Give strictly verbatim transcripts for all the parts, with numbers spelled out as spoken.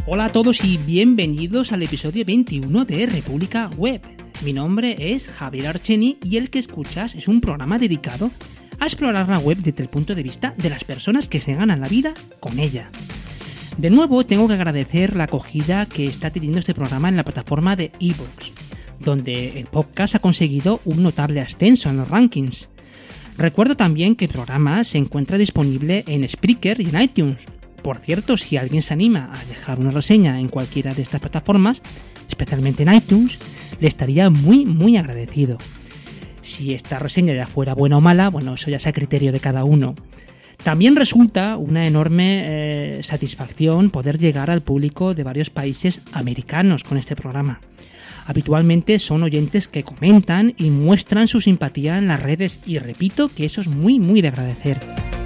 Hola a todos y bienvenidos al episodio veintiuno de República Web. Mi nombre es Javier Archeni y el que escuchas es un programa dedicado a explorar la web desde el punto de vista de las personas que se ganan la vida con ella. De nuevo tengo que agradecer la acogida que está teniendo este programa en la plataforma de iVoox, donde el podcast ha conseguido un notable ascenso en los rankings. Recuerdo también que el programa se encuentra disponible en Spreaker y en iTunes. Por cierto, si alguien se anima a dejar una reseña en cualquiera de estas plataformas, especialmente en iTunes, le estaría muy muy agradecido. Si esta reseña ya fuera buena o mala, bueno, eso ya es a criterio de cada uno. También resulta una enorme eh, satisfacción poder llegar al público de varios países americanos con este programa. Habitualmente son oyentes que comentan y muestran su simpatía en las redes y repito que eso es muy muy de agradecer.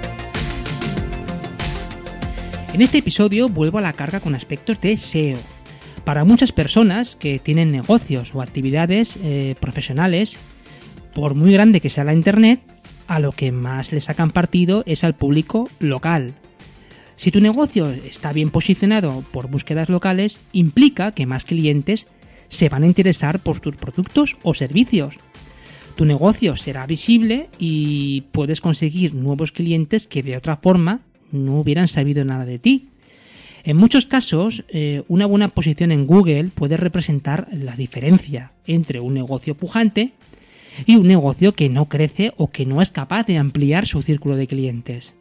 En este episodio vuelvo a la carga con aspectos de S E O. Para muchas personas que tienen negocios o actividades eh, profesionales, por muy grande que sea la internet, a lo que más le sacan partido es al público local. Si tu negocio está bien posicionado por búsquedas locales, implica que más clientes se van a interesar por tus productos o servicios. Tu negocio será visible y puedes conseguir nuevos clientes que de otra forma no hubieran sabido nada de ti. En muchos casos, eh, una buena posición en Google puede representar la diferencia entre un negocio pujante y un negocio que no crece o que no es capaz de ampliar su círculo de clientes.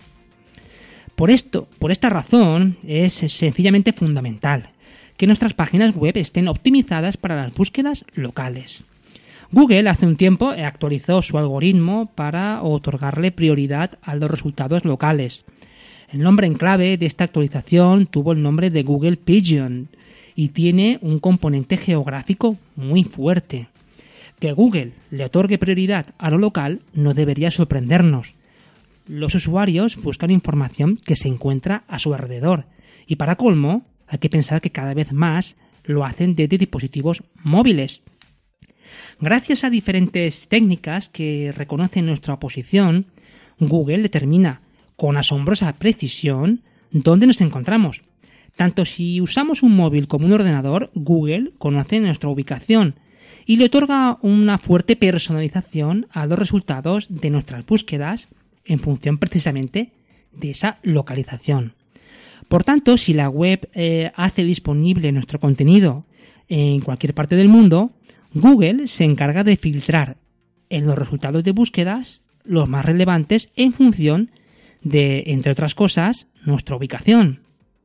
Por esto, por esta razón, es sencillamente fundamental que nuestras páginas web estén optimizadas para las búsquedas locales. Google hace un tiempo actualizó su algoritmo para otorgarle prioridad a los resultados locales. El nombre en clave de esta actualización tuvo el nombre de Google Pigeon y tiene un componente geográfico muy fuerte. Que Google le otorgue prioridad a lo local no debería sorprendernos. Los usuarios buscan información que se encuentra a su alrededor y para colmo hay que pensar que cada vez más lo hacen desde dispositivos móviles. Gracias a diferentes técnicas que reconocen nuestra posición, Google determina con asombrosa precisión dónde nos encontramos. Tanto si usamos un móvil como un ordenador, Google conoce nuestra ubicación y le otorga una fuerte personalización a los resultados de nuestras búsquedas en función precisamente de esa localización. Por tanto, si la web eh, hace disponible nuestro contenido en cualquier parte del mundo, Google se encarga de filtrar en los resultados de búsquedas los más relevantes en función de, entre otras cosas, nuestra ubicación.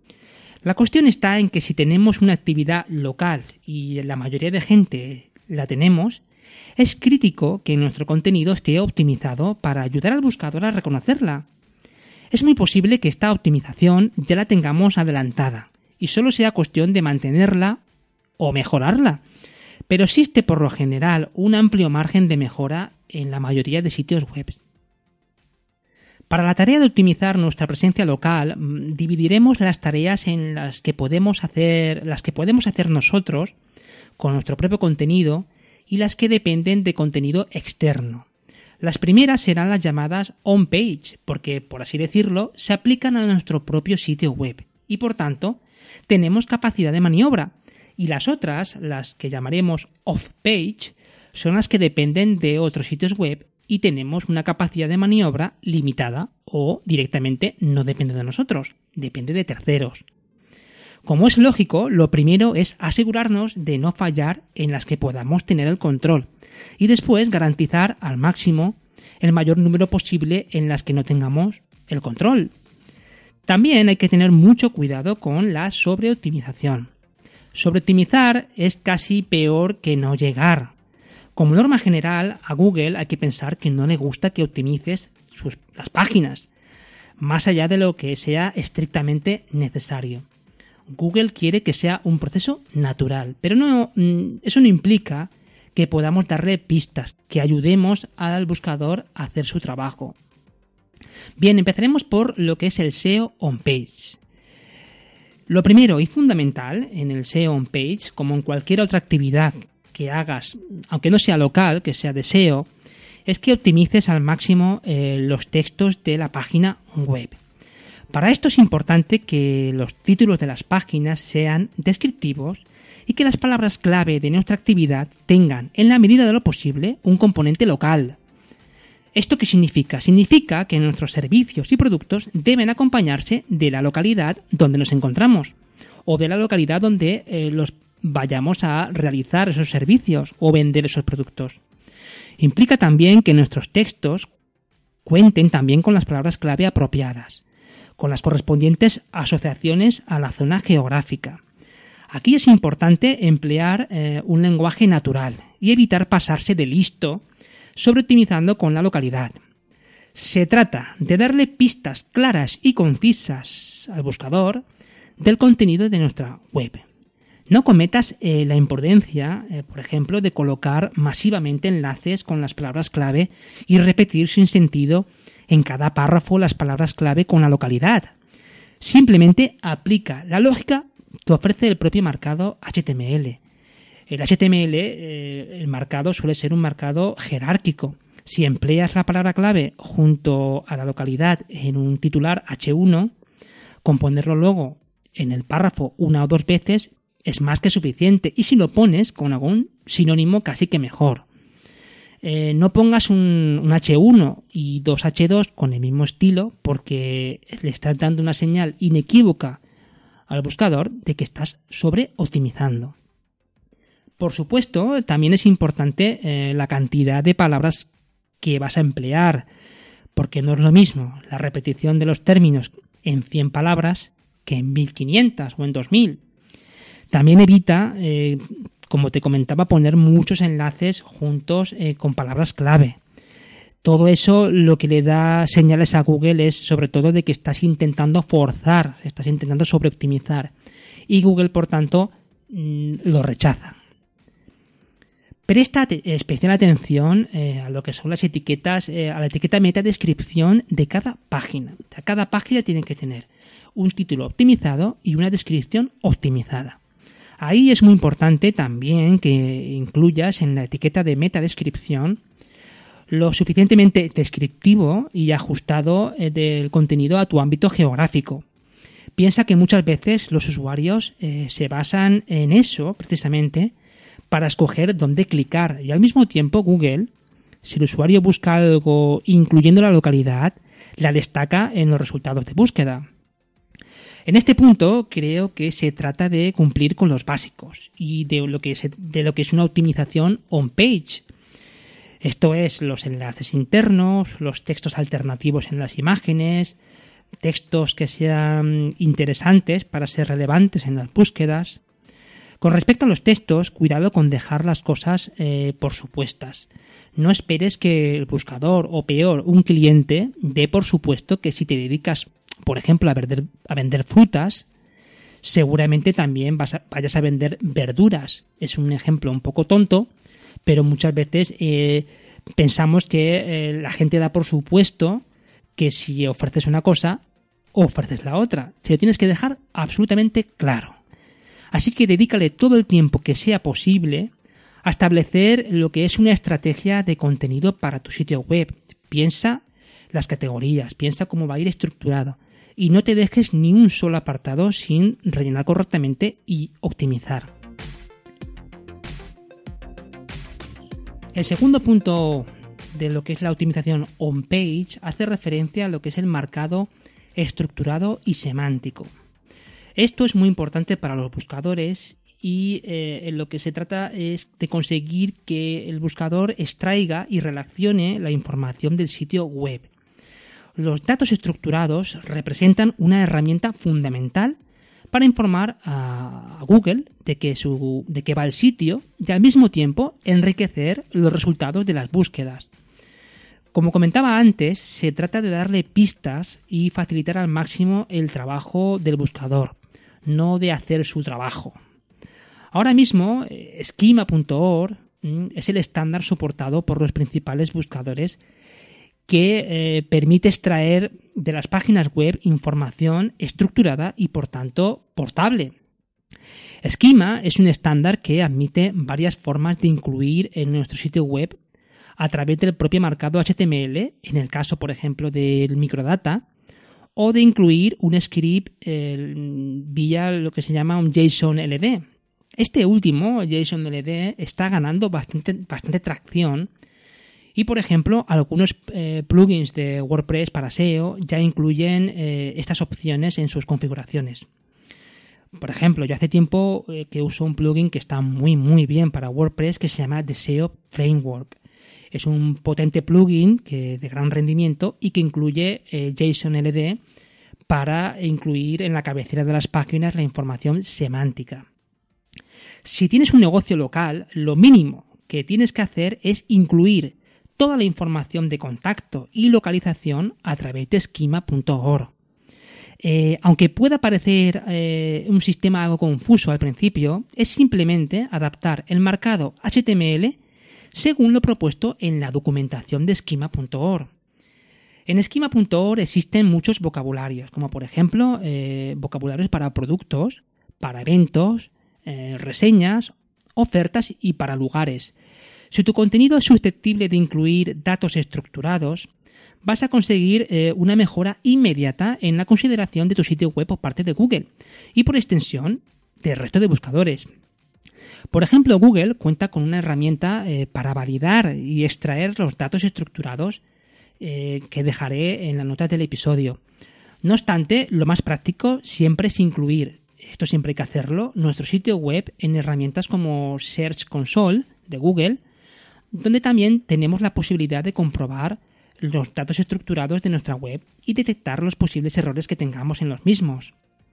La cuestión está en que si tenemos una actividad local y la mayoría de gente la tenemos, es crítico que nuestro contenido esté optimizado para ayudar al buscador a reconocerla. Es muy posible que esta optimización ya la tengamos adelantada y solo sea cuestión de mantenerla o mejorarla, pero existe por lo general un amplio margen de mejora en la mayoría de sitios web. Para la tarea de optimizar nuestra presencia local, dividiremos las tareas en las que podemos hacer, las que podemos hacer nosotros con nuestro propio contenido y las que dependen de contenido externo. Las primeras serán las llamadas on-page, porque, por así decirlo, se aplican a nuestro propio sitio web y, por tanto, tenemos capacidad de maniobra. Y las otras, las que llamaremos off-page, son las que dependen de otros sitios web y tenemos una capacidad de maniobra limitada o directamente no depende de nosotros, depende de terceros. Como es lógico, lo primero es asegurarnos de no fallar en las que podamos tener el control y después garantizar al máximo el mayor número posible en las que no tengamos el control. También hay que tener mucho cuidado con la sobreoptimización. Sobreoptimizar es casi peor que no llegar. Como norma general, a Google hay que pensar que no le gusta que optimices sus, las páginas, más allá de lo que sea estrictamente necesario. Google quiere que sea un proceso natural, pero no, eso no implica que podamos darle pistas, que ayudemos al buscador a hacer su trabajo. Bien, empezaremos por lo que es el S E O on-page. Lo primero y fundamental en el S E O on-page, como en cualquier otra actividad que hagas, aunque no sea local, que sea de S E O, es que optimices al máximo eh, los textos de la página web. Para esto es importante que los títulos de las páginas sean descriptivos y que las palabras clave de nuestra actividad tengan, en la medida de lo posible, un componente local. ¿Esto qué significa? Significa que nuestros servicios y productos deben acompañarse de la localidad donde nos encontramos o de la localidad donde eh, los vayamos a realizar esos servicios o vender esos productos. Implica también que nuestros textos cuenten también con las palabras clave apropiadas, con las correspondientes asociaciones a la zona geográfica. Aquí es importante emplear eh, un lenguaje natural y evitar pasarse de listo sobre optimizando con la localidad. Se trata de darle pistas claras y concisas al buscador del contenido de nuestra web. No cometas eh, la imprudencia, eh, por ejemplo, de colocar masivamente enlaces con las palabras clave y repetir sin sentido en cada párrafo las palabras clave con la localidad. Simplemente aplica la lógica que ofrece el propio marcado H T M L. El H T M L, eh, el marcado suele ser un marcado jerárquico. Si empleas la palabra clave junto a la localidad en un titular hache uno, con ponerlo luego en el párrafo una o dos veces es más que suficiente, y si lo pones con algún sinónimo casi que mejor. Eh, no pongas un, un hache uno y dos hache dos con el mismo estilo, porque le estás dando una señal inequívoca al buscador de que estás sobreoptimizando. Por supuesto, también es importante eh, la cantidad de palabras que vas a emplear, porque no es lo mismo la repetición de los términos en cien palabras que en mil quinientas o en dos mil. También evita, eh, como te comentaba, poner muchos enlaces juntos eh, con palabras clave. Todo eso lo que le da señales a Google es sobre todo de que estás intentando forzar, estás intentando sobreoptimizar. Y Google, por tanto, mmm, lo rechaza. Presta especial atención eh, a lo que son las etiquetas, eh, a la etiqueta metadescripción de cada página. Cada página tiene que tener un título optimizado y una descripción optimizada. Ahí es muy importante también que incluyas en la etiqueta de metadescripción lo suficientemente descriptivo y ajustado eh, del contenido a tu ámbito geográfico. Piensa que muchas veces los usuarios eh, se basan en eso precisamente para escoger dónde clicar, y al mismo tiempo Google, si el usuario busca algo incluyendo la localidad, la destaca en los resultados de búsqueda. En este punto creo que se trata de cumplir con los básicos y de lo que es, de lo que es una optimización on-page. Esto es los enlaces internos, los textos alternativos en las imágenes, textos que sean interesantes para ser relevantes en las búsquedas. Con respecto a los textos, cuidado con dejar las cosas eh, por supuestas. No esperes que el buscador, o peor, un cliente, dé por supuesto que si te dedicas, por ejemplo, a vender, a vender frutas, seguramente también vas a, vayas a vender verduras. Es un ejemplo un poco tonto, pero muchas veces eh, pensamos que eh, la gente da por supuesto que si ofreces una cosa, ofreces la otra. Se lo tienes que dejar absolutamente claro. Así que dedícale todo el tiempo que sea posible a establecer lo que es una estrategia de contenido para tu sitio web. Piensa las categorías, piensa cómo va a ir estructurado y no te dejes ni un solo apartado sin rellenar correctamente y optimizar. El segundo punto de lo que es la optimización on-page hace referencia a lo que es el marcado estructurado y semántico. Esto es muy importante para los buscadores y eh, en lo que se trata es de conseguir que el buscador extraiga y relacione la información del sitio web. Los datos estructurados representan una herramienta fundamental para informar a Google de que, su, de que va el sitio y al mismo tiempo enriquecer los resultados de las búsquedas. Como comentaba antes, se trata de darle pistas y facilitar al máximo el trabajo del buscador, no de hacer su trabajo. Ahora mismo, Schema punto org es el estándar soportado por los principales buscadores que eh, permite extraer de las páginas web información estructurada y, por tanto, portable. Schema es un estándar que admite varias formas de incluir en nuestro sitio web a través del propio marcado H T M L, en el caso, por ejemplo, del microdata, o de incluir un script eh, vía lo que se llama un JSON L D. Este último, JSON L D, está ganando bastante, bastante tracción y, por ejemplo, algunos eh, plugins de WordPress para S E O ya incluyen eh, estas opciones en sus configuraciones. Por ejemplo, yo hace tiempo eh, que uso un plugin que está muy muy bien para WordPress que se llama The S E O Framework. Es un potente plugin que, de gran rendimiento y que incluye eh, JSON L D para incluir en la cabecera de las páginas la información semántica. Si tienes un negocio local, lo mínimo que tienes que hacer es incluir toda la información de contacto y localización a través de schema punto org. Eh, aunque pueda parecer eh, un sistema algo confuso al principio, es simplemente adaptar el marcado H T M L según lo propuesto en la documentación de schema punto org. En schema punto org existen muchos vocabularios, como por ejemplo eh, vocabularios para productos, para eventos, eh, reseñas, ofertas y para lugares. Si tu contenido es susceptible de incluir datos estructurados, vas a conseguir eh, una mejora inmediata en la consideración de tu sitio web por parte de Google y por extensión del resto de buscadores. Por ejemplo, Google cuenta con una herramienta eh, para validar y extraer los datos estructurados eh, que dejaré en las notas del episodio. No obstante, lo más práctico siempre es incluir, esto siempre hay que hacerlo, nuestro sitio web en herramientas como Search Console de Google, donde también tenemos la posibilidad de comprobar los datos estructurados de nuestra web y detectar los posibles errores que tengamos en los mismos.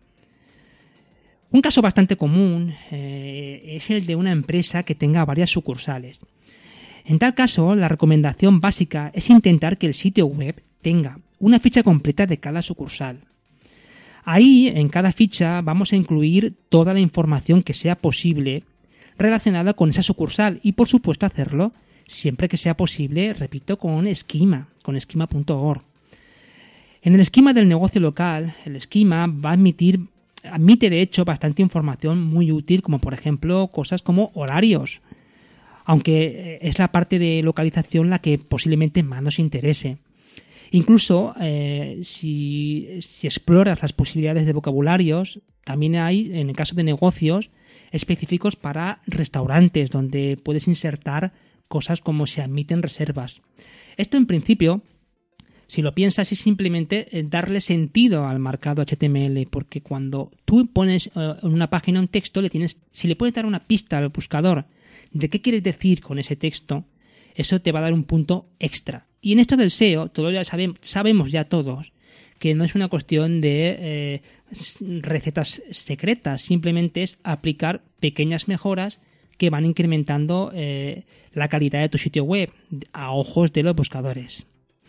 Un caso bastante común eh, es el de una empresa que tenga varias sucursales. En tal caso, la recomendación básica es intentar que el sitio web tenga una ficha completa de cada sucursal. Ahí, en cada ficha, vamos a incluir toda la información que sea posible relacionada con esa sucursal y, por supuesto, hacerlo siempre que sea posible, repito, con Schema, con schema punto org. En el esquema del negocio local, el esquema va a admitir, admite de hecho bastante información muy útil, como por ejemplo cosas como horarios, aunque es la parte de localización la que posiblemente más nos interese. Incluso eh, si, si exploras las posibilidades de vocabularios, también hay, en el caso de negocios, específicos para restaurantes, donde puedes insertar cosas como se admiten reservas. Esto en principio, si lo piensas, es simplemente darle sentido al marcado H T M L, porque cuando tú pones uh, en una página un texto, le tienes, si le puedes dar una pista al buscador de qué quieres decir con ese texto, eso te va a dar un punto extra. Y en esto del S E O, todos ya sabemos, sabemos ya todos que no es una cuestión de eh, recetas secretas, simplemente es aplicar pequeñas mejoras que van incrementando eh, la calidad de tu sitio web a ojos de los buscadores.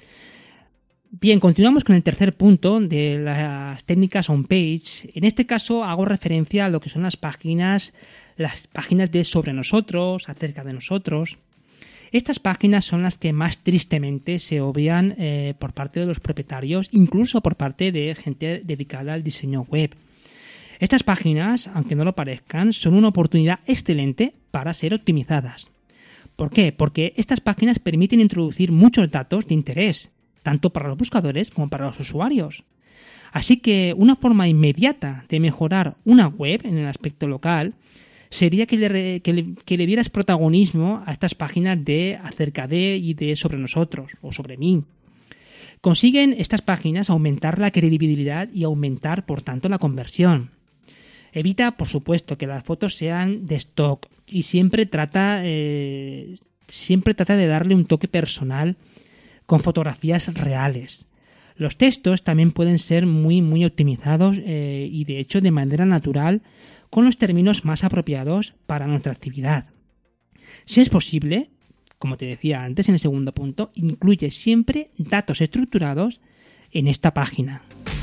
Bien, continuamos con el tercer punto de las técnicas on-page. En este caso hago referencia a lo que son las páginas, las páginas de sobre nosotros, acerca de nosotros. Estas páginas son las que más tristemente se obvian eh, por parte de los propietarios, incluso por parte de gente dedicada al diseño web. Estas páginas, aunque no lo parezcan, son una oportunidad excelente para ser optimizadas. ¿Por qué? Porque estas páginas permiten introducir muchos datos de interés, tanto para los buscadores como para los usuarios. Así que una forma inmediata de mejorar una web en el aspecto local sería que le, que le, que le dieras protagonismo a estas páginas de acerca de y de sobre nosotros o sobre mí. Consiguen estas páginas aumentar la credibilidad y aumentar, por tanto, la conversión. Evita, por supuesto, que las fotos sean de stock y siempre trata, eh, siempre trata de darle un toque personal con fotografías reales. Los textos también pueden ser muy, muy optimizados eh, y, de hecho, de manera natural con los términos más apropiados para nuestra actividad. Si es posible, como te decía antes en el segundo punto, incluye siempre datos estructurados en esta página.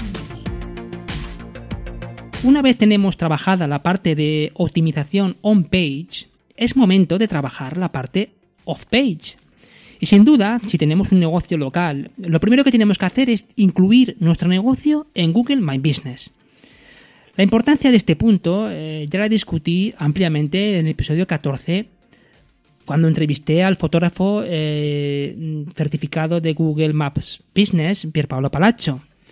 Una vez tenemos trabajada la parte de optimización on-page, es momento de trabajar la parte off-page. Y sin duda, si tenemos un negocio local, lo primero que tenemos que hacer es incluir nuestro negocio en Google My Business. La importancia de este punto eh, ya la discutí ampliamente en el episodio catorce, cuando entrevisté al fotógrafo eh, certificado de Google Maps Business, Pierpaolo Palaccio.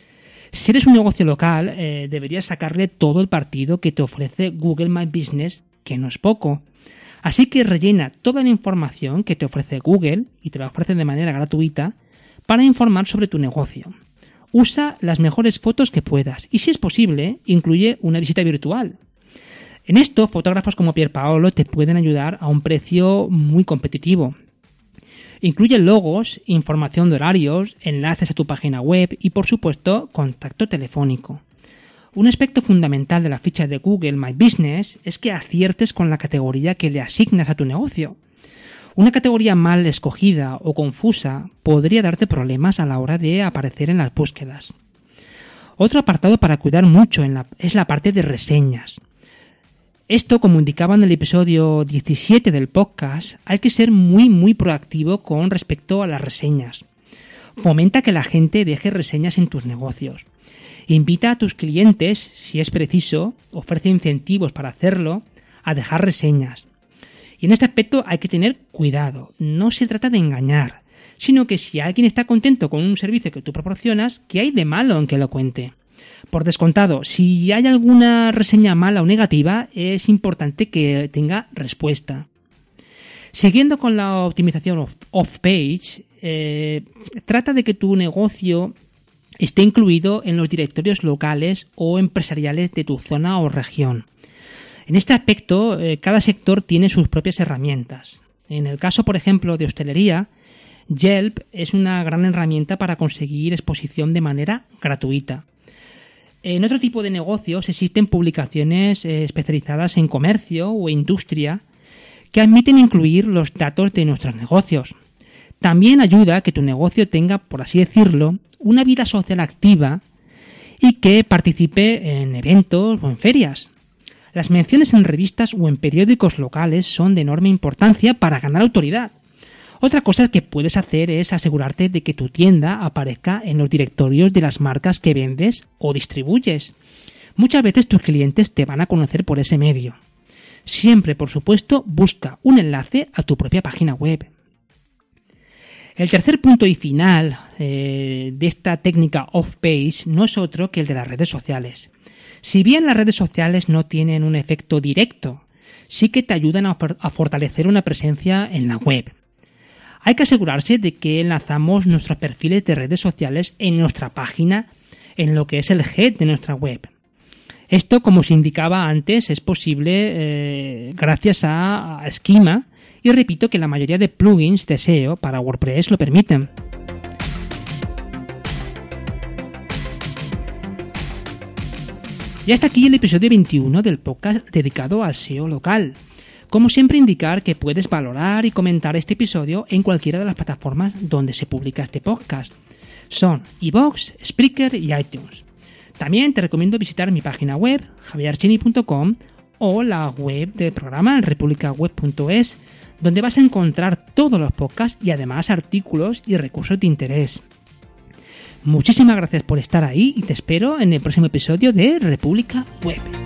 Si eres un negocio local, eh, deberías sacarle todo el partido que te ofrece Google My Business, que no es poco. Así que rellena toda la información que te ofrece Google, y te la ofrece de manera gratuita, para informar sobre tu negocio. Usa las mejores fotos que puedas y, si es posible, incluye una visita virtual. En esto, fotógrafos como Pierpaolo te pueden ayudar a un precio muy competitivo. Incluye logos, información de horarios, enlaces a tu página web y, por supuesto, contacto telefónico. Un aspecto fundamental de la ficha de Google My Business es que aciertes con la categoría que le asignas a tu negocio. Una categoría mal escogida o confusa podría darte problemas a la hora de aparecer en las búsquedas. Otro apartado para cuidar mucho en la, es la parte de reseñas. Esto, como indicaba en el episodio diecisiete del podcast, hay que ser muy muy proactivo con respecto a las reseñas. Fomenta que la gente deje reseñas en tus negocios. Invita a tus clientes, si es preciso, ofrece incentivos para hacerlo, a dejar reseñas. Y en este aspecto hay que tener cuidado. No se trata de engañar, sino que si alguien está contento con un servicio que tú proporcionas, ¿qué hay de malo en que lo cuente? Por descontado, si hay alguna reseña mala o negativa, es importante que tenga respuesta. Siguiendo con la optimización off-page, eh, trata de que tu negocio esté incluido en los directorios locales o empresariales de tu zona o región. En este aspecto, eh, cada sector tiene sus propias herramientas. En el caso, por ejemplo, de hostelería, Yelp es una gran herramienta para conseguir exposición de manera gratuita. En otro tipo de negocios existen publicaciones eh, especializadas en comercio o industria que admiten incluir los datos de nuestros negocios. También ayuda a que tu negocio tenga, por así decirlo, una vida social activa y que participe en eventos o en ferias. Las menciones en revistas o en periódicos locales son de enorme importancia para ganar autoridad. Otra cosa que puedes hacer es asegurarte de que tu tienda aparezca en los directorios de las marcas que vendes o distribuyes. Muchas veces tus clientes te van a conocer por ese medio. Siempre, por supuesto, busca un enlace a tu propia página web. El tercer punto y final eh, de esta técnica off-page no es otro que el de las redes sociales. Si bien las redes sociales no tienen un efecto directo, sí que te ayudan a, a fortalecer una presencia en la web. Hay que asegurarse de que enlazamos nuestros perfiles de redes sociales en nuestra página, en lo que es el head de nuestra web. Esto, como se indicaba antes, es posible eh, gracias a, a Schema, y repito que la mayoría de plugins de S E O para WordPress lo permiten. Y hasta aquí el episodio veintiuno del podcast dedicado al S E O local. Como siempre, indicar que puedes valorar y comentar este episodio en cualquiera de las plataformas donde se publica este podcast. Son iVoox, Spreaker y iTunes. También te recomiendo visitar mi página web, javier chini punto com, o la web del programa, republica web punto es, donde vas a encontrar todos los podcasts y además artículos y recursos de interés. Muchísimas gracias por estar ahí y te espero en el próximo episodio de República Web.